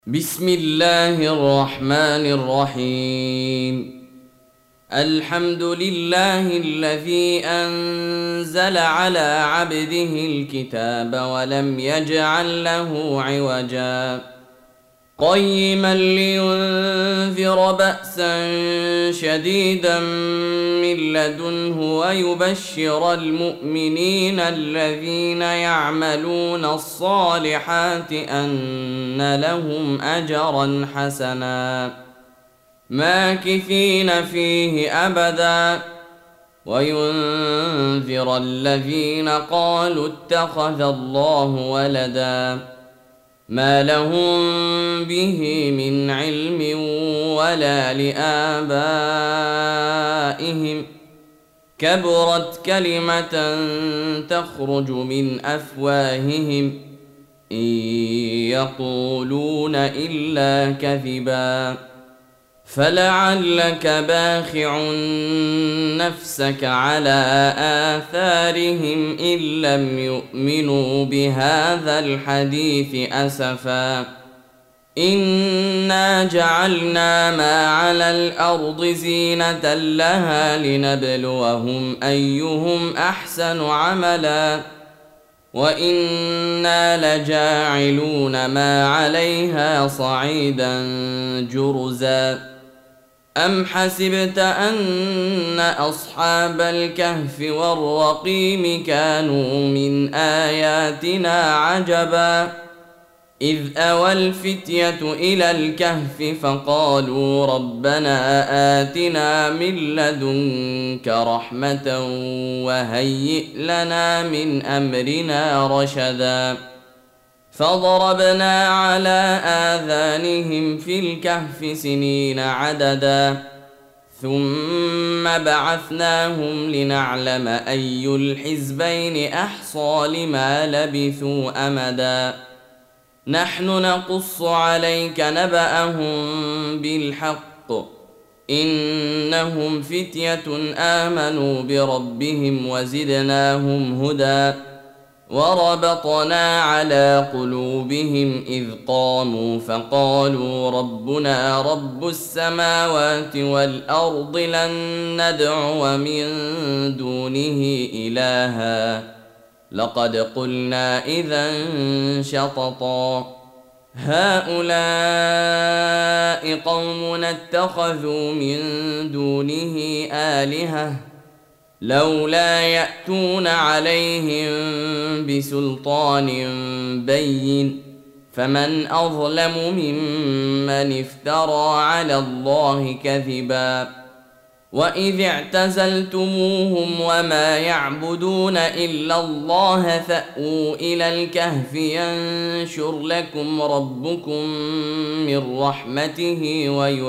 بسم الله الرحمن الرحيم. الحمد لله الذي أنزل على عبده الكتاب ولم يجعل له عوجا قيما لينذر بأسا شديدا من لدنه ويبشر المؤمنين الذين يعملون الصالحات أن لهم أجرا حسنا ماكثين فيه أبدا وينذر الذين قالوا اتخذ الله ولدا ما لهم به من علم ولا لآبائهم كبرت كلمة تخرج من أفواههم إن يقولون إلا كذبا فلعلك باخع نفسك على آثارهم إن لم يؤمنوا بهذا الحديث أسفا إنا جعلنا ما على الأرض زينة لها لنبلوهم أيهم أحسن عملا وإنا لجاعلون ما عليها صعيدا جرزا أم حسبت أن أصحاب الكهف والرقيم كانوا من آياتنا عجبا إذ أوى الفتية إلى الكهف فقالوا ربنا آتنا من لدنك رحمة وهيئ لنا من أمرنا رشدا فضربنا على آذانهم في الكهف سنين عددا ثم بعثناهم لنعلم أي الحزبين أحصى لما لبثوا أمدا نحن نقص عليك نبأهم بالحق إنهم فتية آمنوا بربهم وزدناهم هدى وربطنا على قلوبهم إذ قاموا فقالوا ربنا رب السماوات والأرض لن ندعو من دونه إلها لقد قلنا إذا شططا هؤلاء قومنا اتخذوا من دونه آلهة لولا يأتون عليهم بسلطان بين فمن أظلم ممن افترى على الله كذبا وإذ اعتزلتموهم وما يعبدون إلا الله فأووا إلى الكهف ينشر لكم ربكم من رحمته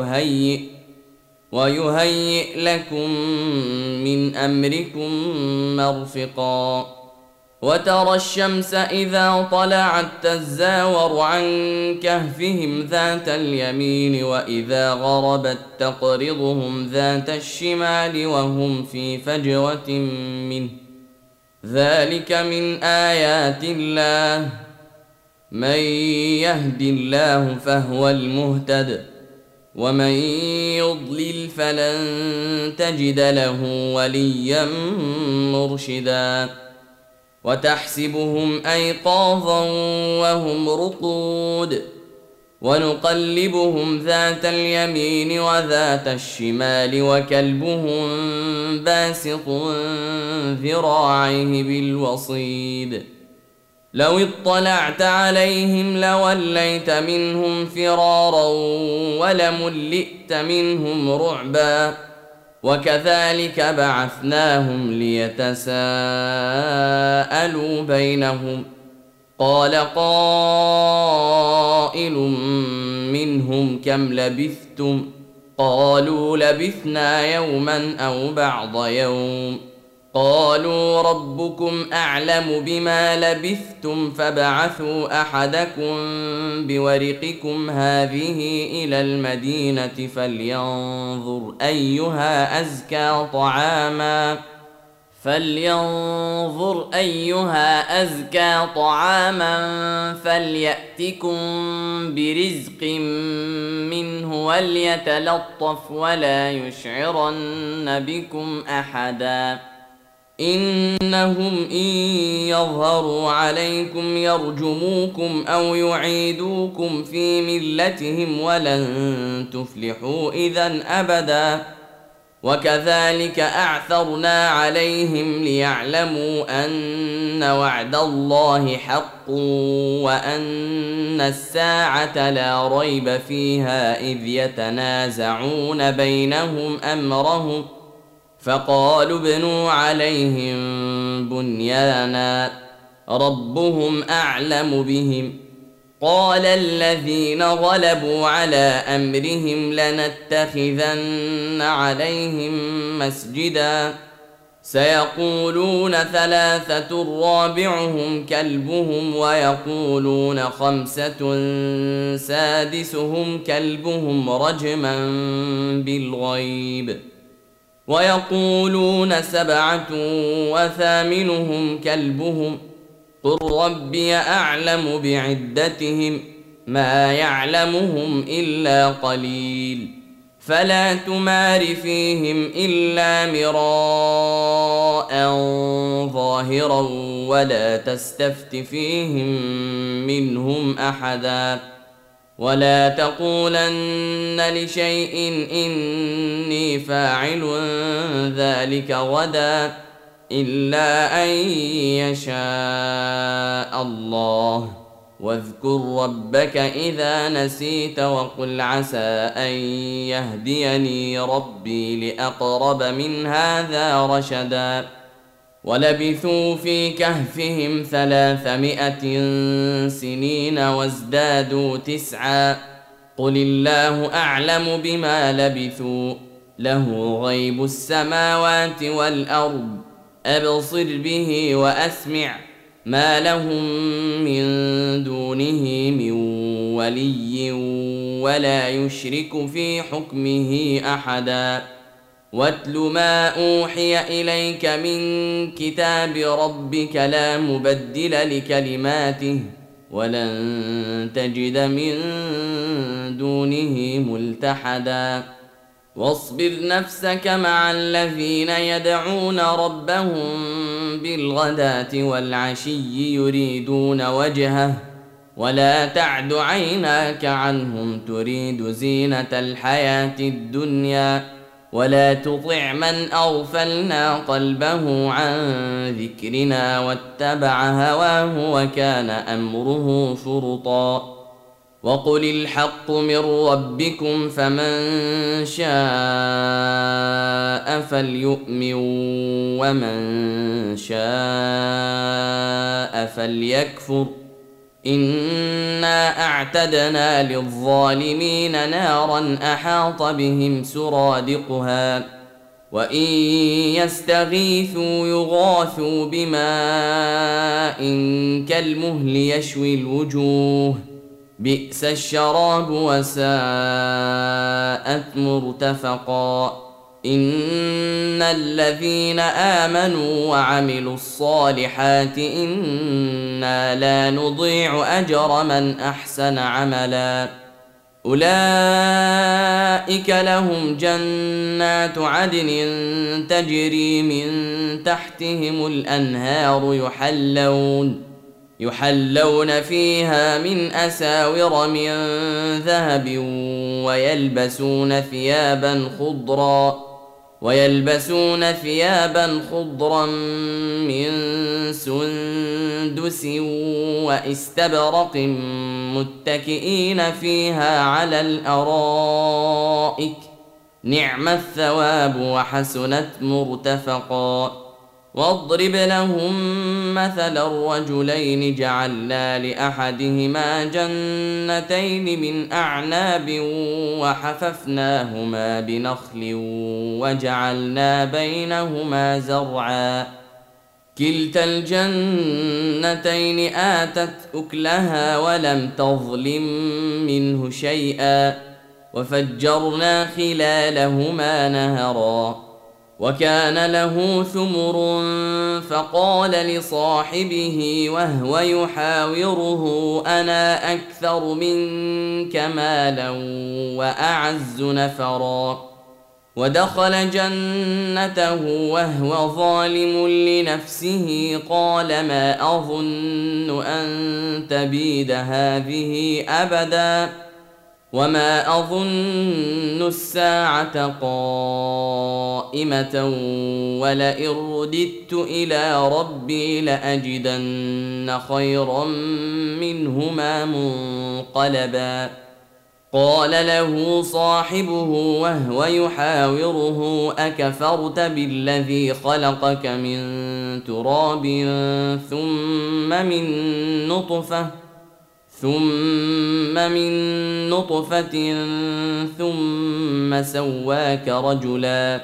ويهيئ لكم من أمركم مرفقا وترى الشمس إذا طلعت تزاور عن كهفهم ذات اليمين وإذا غربت تقرضهم ذات الشمال وهم في فجوة منه ذلك من آيات الله من يهد الله فهو المهتد ومن يضلل فلن تجد له وليا مرشدا وتحسبهم أيقاظا وهم رقود ونقلبهم ذات اليمين وذات الشمال وكلبهم باسط ذراعيه بالوصيد لو اطلعت عليهم لوليت منهم فرارا ولملئت منهم رعبا وكذلك بعثناهم ليتساءلوا بينهم قال قائل منهم كم لبثتم قالوا لبثنا يوما أو بعض يوم قالوا ربكم أعلم بما لبثتم فابعثوا أحدكم بورقكم هذه إلى المدينة فلينظر أيها أزكى طعاما فلينظر أيها أزكى طعاما فليأتكم برزق منه وليتلطف ولا يشعرن بكم أحدا إنهم إن يظهروا عليكم يرجموكم أو يعيدوكم في ملتهم ولن تفلحوا إذا أبدا وكذلك أعثرنا عليهم ليعلموا أن وعد الله حق وأن الساعة لا ريب فيها إذ يتنازعون بينهم أمرهم فقالوا ابنوا عليهم بنيانا ربهم أعلم بهم قال الذين غلبوا على أمرهم لنتخذن عليهم مسجدا سيقولون ثلاثة رابعهم كلبهم ويقولون خمسة سادسهم كلبهم رجما بالغيب ويقولون سبعة وثامنهم كلبهم قل ربي أعلم بعدتهم ما يعلمهم إلا قليل فلا تمار فيهم إلا مراء ظاهرا ولا تستفت فيهم منهم أحدا ولا تقولن لشيء إني فاعل ذلك غدا إلا أن يشاء الله واذكر ربك إذا نسيت وقل عسى أن يهديني ربي لأقرب من هذا رشدا ولبثوا في كهفهم 300 سنين وازدادوا 9 قل الله أعلم بما لبثوا له غيب السماوات والأرض أبصر به وأسمع ما لهم من دونه من ولي ولا يشرك في حكمه أحدا واتل ما أوحي إليك من كتاب ربك لا مبدل لكلماته ولن تجد من دونه ملتحدا واصبر نفسك مع الذين يدعون ربهم بالغداة والعشي يريدون وجهه ولا تعد عيناك عنهم تريد زينة الحياة الدنيا ولا تطع من أغفلنا قلبه عن ذكرنا واتبع هواه وكان أمره فرطا وقل الحق من ربكم فمن شاء فليؤمن ومن شاء فليكفر إنا أعتدنا للظالمين نارا أحاط بهم سرادقها وإن يستغيثوا يغاثوا بماء كالمهل يشوي الوجوه بئس الشراب وساءت مرتفقا إن الذين آمنوا وعملوا الصالحات إنا لا نضيع أجر من أحسن عملا أولئك لهم جنات عدن تجري من تحتهم الأنهار يحلون فيها من أساور من ذهب ويلبسون ثيابا خضرا من سندس واستبرق متكئين فيها على الأرائك نعم الثواب وحسنت مرتفقا واضرب لهم مثل الرجلين جعلنا لأحدهما جنتين من أعناب وحففناهما بنخل وجعلنا بينهما زرعا كلتا الجنتين آتت أكلها ولم تظلم منه شيئا وفجرنا خلالهما نهرا وكان له ثمر فقال لصاحبه وهو يحاوره أنا أكثر منك مالا وأعز نفرا. ودخل جنته وهو ظالم لنفسه قال ما أظن أن تبيد هذه أبدا وما أظن الساعة قائمة ولئن رددت إلى ربي لأجدن خيرا منهما منقلبا. قال له صاحبه وهو يحاوره أكفرت بالذي خلقك من تراب ثم من نطفة ثم سواك رجلا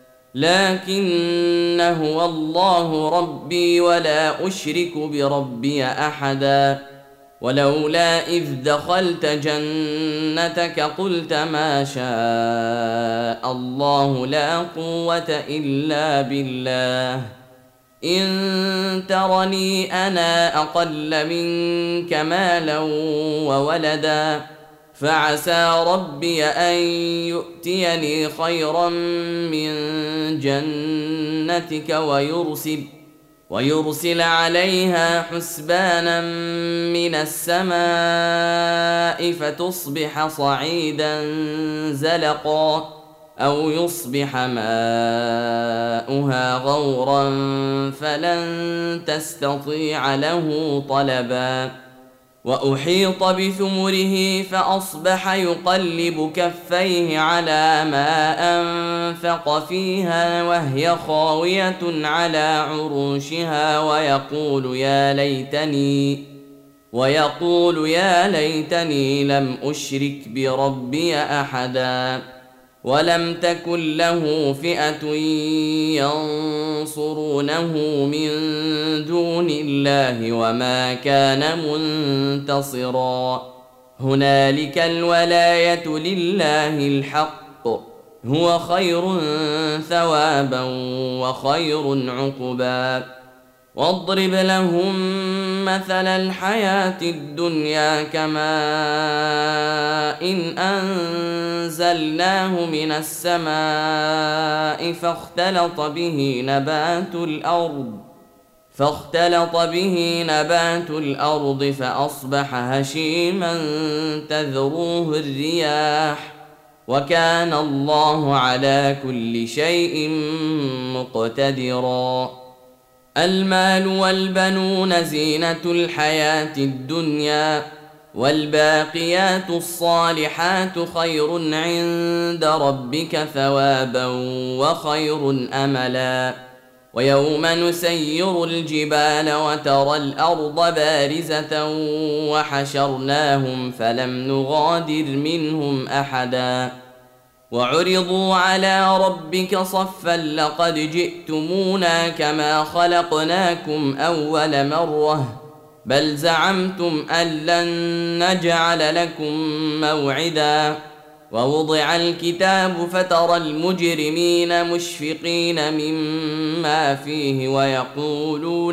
لكن هو الله ربي ولا أشرك بربي أحدا. ولولا إذ دخلت جنتك قلت ما شاء الله لا قوة إلا بالله إن ترني أنا أقل منك مالا وولدا فعسى ربي أن يؤتيني خيرا من جنتك ويرسل عليها حسبانا من السماء فتصبح صعيدا زلقا أو يصبح ماؤها غورا فلن تستطيع له طلبا. وأحيط بثمره فأصبح يقلب كفيه على ما أنفق فيها وهي خاوية على عروشها ويقول يا ليتني لم أشرك بربي أحدا. ولم تكن له فئة ينصرونه من دون الله وما كان منتصرا. هنالك الولاية لله الحق هو خير ثوابا وخير عقبا. واضرب لهم مثل الحياة الدنيا كماء إن أنزلناه من السماء فاختلط به نبات الأرض فأصبح هشيما تذروه الرياح وكان الله على كل شيء مقتدرا. المال والبنون زينة الحياة الدنيا والباقيات الصالحات خير عند ربك ثوابا وخير أملا. ويوم نسير الجبال وترى الأرض بارزة وحشرناهم فلم نغادر منهم أحدا وعرضوا على ربك صفا لقد جئتمونا كما خلقناكم أول مرة بل زعمتم أن لن نجعل لكم موعدا. ووضع الكتاب فترى المجرمين مشفقين مما فيه ويقولون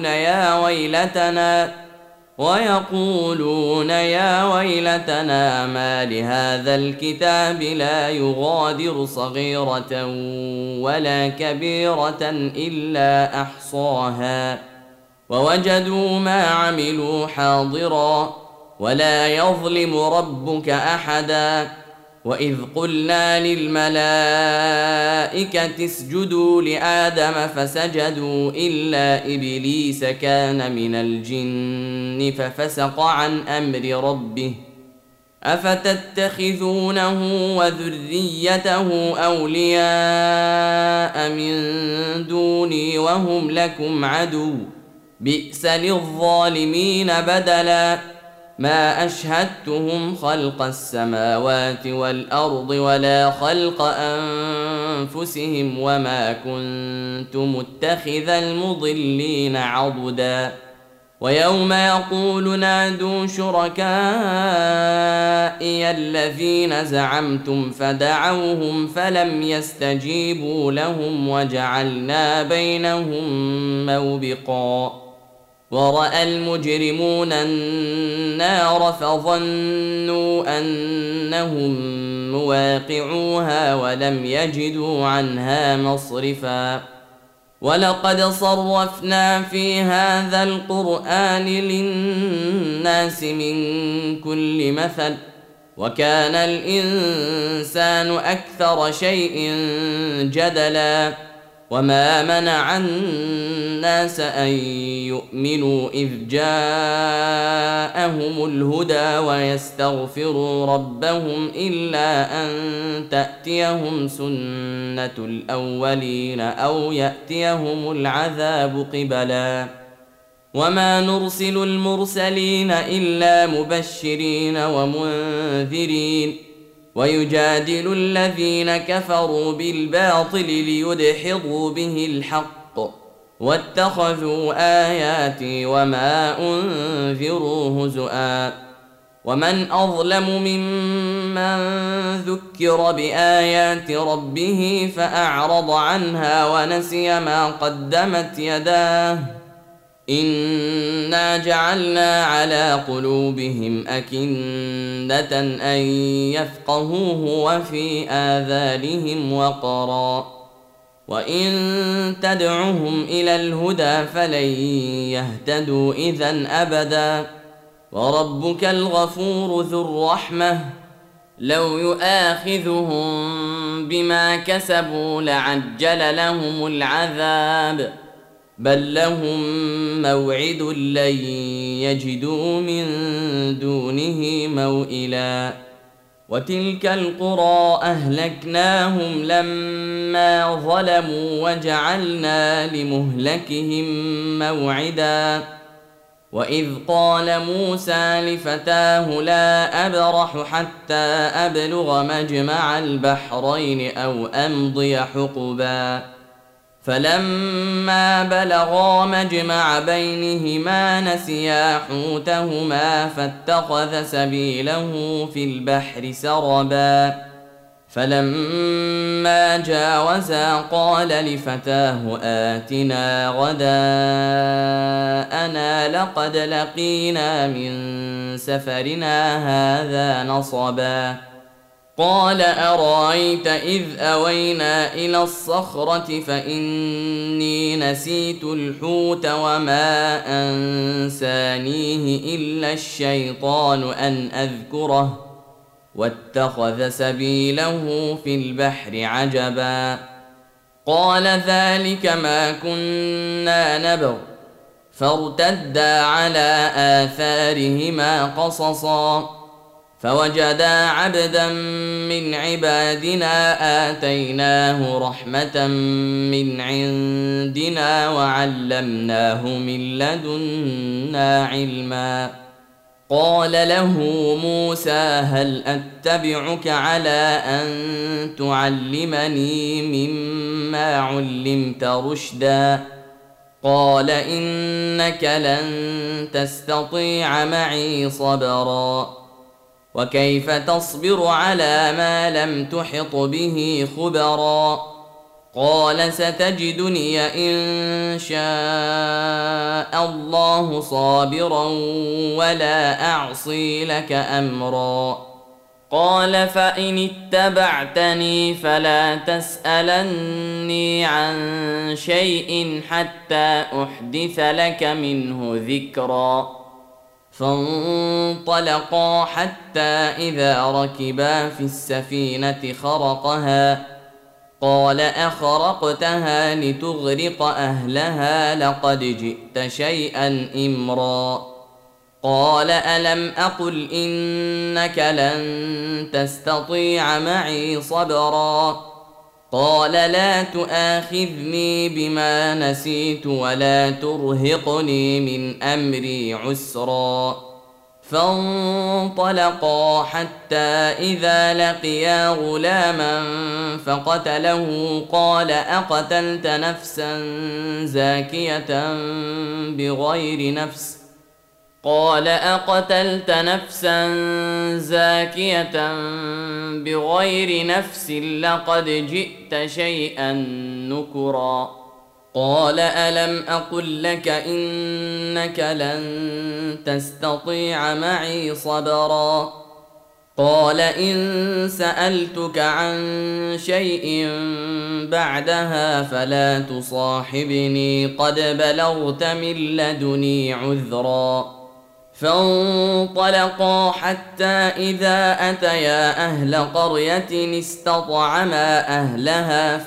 يا ويلتنا ما لهذا الكتاب لا يغادر صغيرة ولا كبيرة إلا أحصاها ووجدوا ما عملوا حاضرا ولا يظلم ربك أحدا. وإذ قلنا للملائكة اسجدوا لآدم فسجدوا إلا إبليس كان من الجن ففسق عن أمر ربه أفتتخذونه وذريته أولياء من دوني وهم لكم عدو بئس للظالمين بدلا. ما أشهدتهم خلق السماوات والأرض ولا خلق أنفسهم وما كنت متخذ المضلين عضدا. ويوم يقول نادوا شركائي الذين زعمتم فدعوهم فلم يستجيبوا لهم وجعلنا بينهم موبقا ورأى المجرمون النار فظنوا أنهم مواقعوها ولم يجدوا عنها مصرفا ولقد صرفنا في هذا القرآن للناس من كل مثل وكان الإنسان أكثر شيء جدلا وما منع الناس أن يؤمنوا إذ جاءهم الهدى ويستغفروا ربهم إلا أن تأتيهم سنة الأولين أو يأتيهم العذاب قبلا وما نرسل المرسلين إلا مبشرين ومنذرين ويجادل الذين كفروا بالباطل ليدحضوا به الحق واتخذوا آياتي وما أنذروا هزؤا ومن أظلم ممن ذكر بآيات ربه فأعرض عنها ونسي ما قدمت يداه إنا جعلنا على قلوبهم أكنة أن يفقهوه وفي آذانهم وقرا وإن تدعهم إلى الهدى فلن يهتدوا إذن أبدا وربك الغفور ذو الرحمة لو يؤاخذهم بما كسبوا لعجل لهم العذاب بل لهم موعد لن يجدوا من دونه موئلا وتلك القرى أهلكناهم لما ظلموا وجعلنا لمهلكهم موعدا وإذ قال موسى لفتاه لا أبرح حتى أبلغ مجمع البحرين أو أمضي حقبا فلما بلغا مجمع بينهما نسيا حوتهما فاتخذ سبيله في البحر سربا فلما جاوزا قال لفتاه آتنا غداءنا لقد لقينا من سفرنا هذا نصبا قال أرأيت إذ أوينا إلى الصخرة فإني نسيت الحوت وما أنسانيه إلا الشيطان أن أذكره واتخذ سبيله في البحر عجبا قال ذلك ما كنا نبغ فارتدا على آثارهما قصصا فوجدا عبدا من عبادنا آتيناه رحمة من عندنا وعلمناه من لدنا علما قال له موسى هل أتبعك على أن تعلمني مما علمت رشدا قال إنك لن تستطيع معي صبرا وكيف تصبر على ما لم تحط به خبرا قال ستجدني إن شاء الله صابرا ولا أعصي لك أمرا قال فإن اتبعتني فلا تسألني عن شيء حتى أحدث لك منه ذكرا فانطلقا حتى إذا ركبا في السفينة خرقها قال أخرقتها لتغرق أهلها لقد جئت شيئا إمرا قال ألم أقل إنك لن تستطيع معي صبرا قال لا تؤاخذني بما نسيت ولا ترهقني من أمري عسرا فانطلقا حتى إذا لقيا غلاما فقتله قال أقتلت نفسا زاكية بغير نفس قال أقتلت نفسا زاكية بغير نفس لقد جئت شيئا نكرا قال ألم أقل لك إنك لن تستطيع معي صبرا قال إن سألتك عن شيء بعدها فلا تصاحبني قد بلغت من لدني عذرا فانطلقا حتى إذا أتيا أهل قرية استطعما أهلها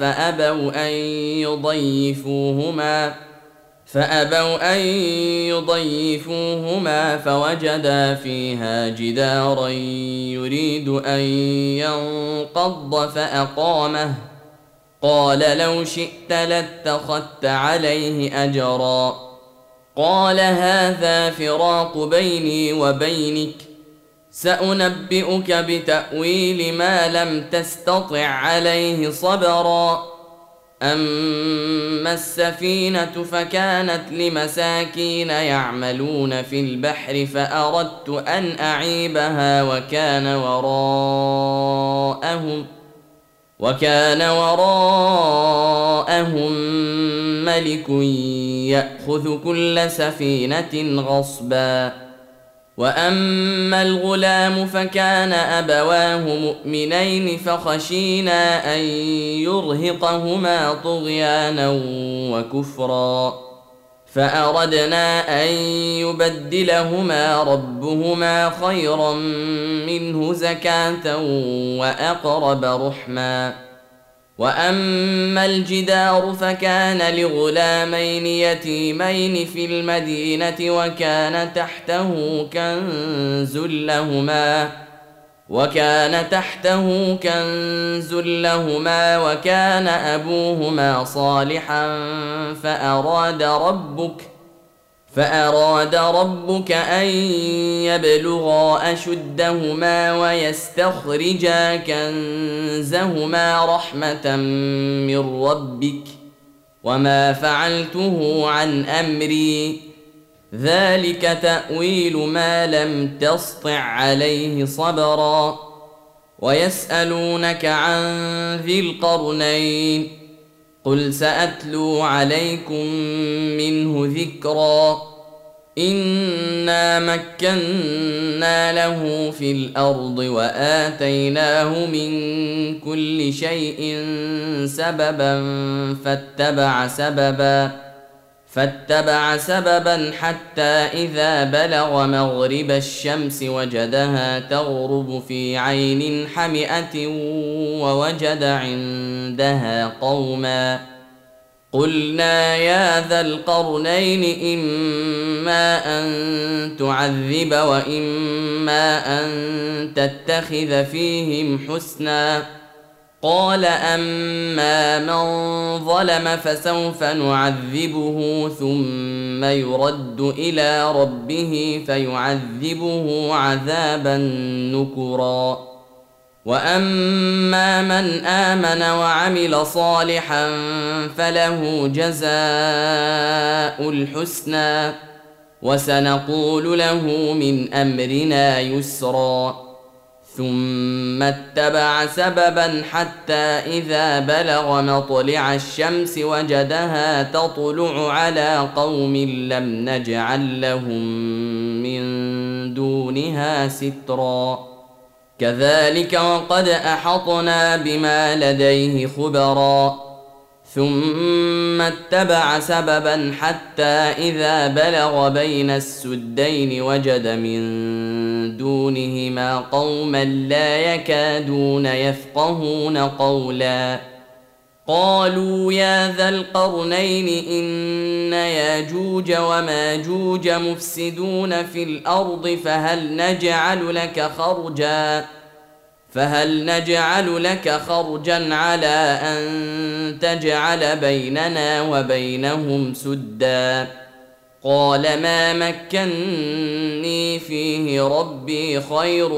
فأبوا أن يضيفوهما فوجدا فيها جدارا يريد أن ينقض فأقامه قال لو شئت لاتخذت عليه أجرا قال هذا فراق بيني وبينك سأنبئك بتأويل ما لم تستطع عليه صبرا أما السفينة فكانت لمساكين يعملون في البحر فأردت أن أعيبها وكان وراءهم ملك يأخذ كل سفينة غصبا وأما الغلام فكان أبواه مؤمنين فخشينا أن يرهقهما طغيانا وكفرا فأردنا أن يبدلهما ربهما خيرا منه زكاة وأقرب رحما وأما الجدار فكان لغلامين يتيمين في المدينة وكان تحته كنز لهما وكان أبوهما صالحا فأراد ربك أن يبلغا أشدهما ويستخرجا كنزهما رحمة من ربك وما فعلته عن أمري ذلك تأويل ما لم تسطع عليه صبرا ويسألونك عن ذي القرنين قل سأتلو عليكم منه ذكرا إنا مكنا له في الأرض وآتيناه من كل شيء سببا فاتبع سببا حتى إذا بلغ مغرب الشمس وجدها تغرب في عين حمئة ووجد عندها قوما قلنا يا ذا القرنين إما أن تعذب وإما أن تتخذ فيهم حسنا قال أما من ظلم فسوف نعذبه ثم يرد إلى ربه فيعذبه عذابا نكرا وأما من آمن وعمل صالحا فله جزاء الحسنى وسنقول له من أمرنا يسرا ثم اتبع سببا حتى إذا بلغ مطلع الشمس وجدها تطلع على قوم لم نجعل لهم من دونها سترا كذلك وقد أحطنا بما لديه خبرا ثم اتبع سببا حتى إذا بلغ بين السدين وجد من دونهما قوما لا يكادون يفقهون قولا قالوا يا ذا القرنين إن ياجوج وماجوج مفسدون في الأرض فهل نجعل لك خرجا على أن تجعل بيننا وبينهم سدا قال ما مكني فيه ربي خير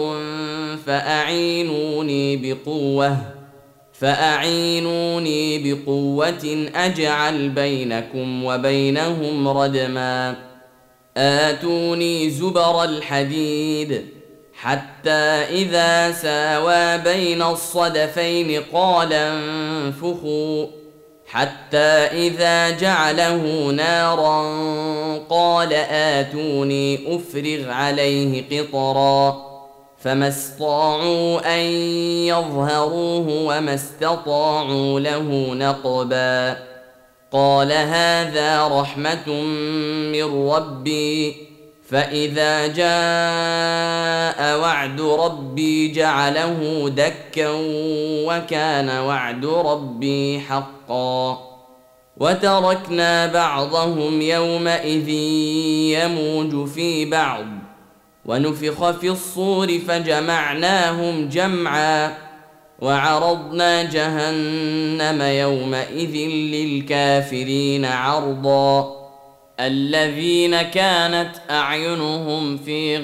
فأعينوني بقوة أجعل بينكم وبينهم ردما آتوني زبر الحديد حتى إذا ساوى بين الصدفين قال انفخوا حتى إذا جعله نارا قال آتوني أفرغ عليه قطرا فما استطاعوا أن يظهروه وما استطاعوا له نقبا قال هذا رحمة من ربي فإذا جاء وعد ربي جعله دكا وكان وعد ربي حقا وتركنا بعضهم يومئذ يموج في بعض ونفخ في الصور فجمعناهم جمعا وعرضنا جهنم يومئذ للكافرين عرضا الذين كانت أعينهم في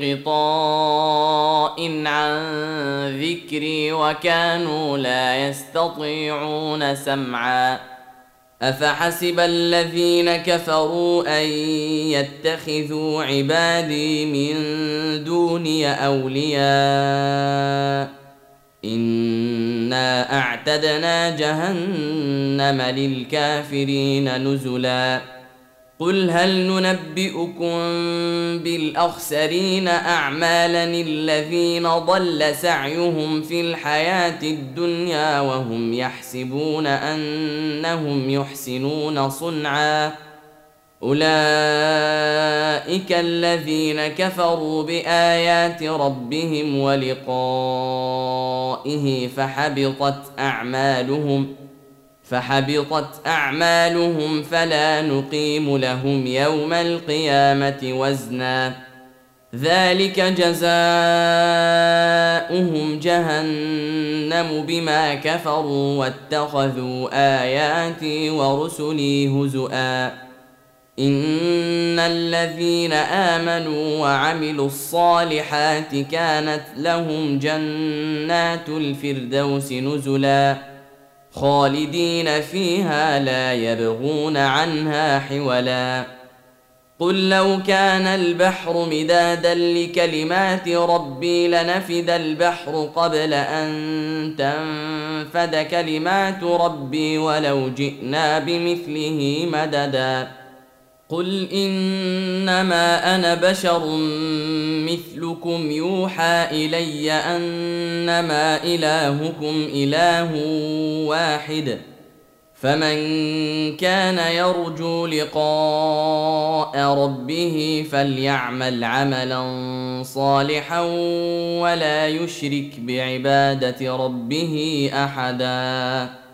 غطاء عن ذكري وكانوا لا يستطيعون سمعا أفحسب الذين كفروا أن يتخذوا عبادي من دوني أولياء إنا أعتدنا جهنم للكافرين نزلا قل هل ننبئكم بالأخسرين أعمالا الذين ضل سعيهم في الحياة الدنيا وهم يحسبون أنهم يحسنون صنعا أولئك الذين كفروا بآيات ربهم ولقائه فحبطت أعمالهم فلا نقيم لهم يوم القيامة وزنا ذلك جزاؤهم جهنم بما كفروا واتخذوا آياتي ورسلي هزؤا إن الذين آمنوا وعملوا الصالحات كانت لهم جنات الفردوس نزلا خالدين فيها لا يبغون عنها حولا قل لو كان البحر مدادا لكلمات ربي لنفد البحر قبل أن تنفد كلمات ربي ولو جئنا بمثله مددا قل إنما أنا بشر مثلكم يوحى إلي أنما إلهكم إله واحد فمن كان يرجو لقاء ربه فليعمل عملا صالحا ولا يشرك بعبادة ربه أحدا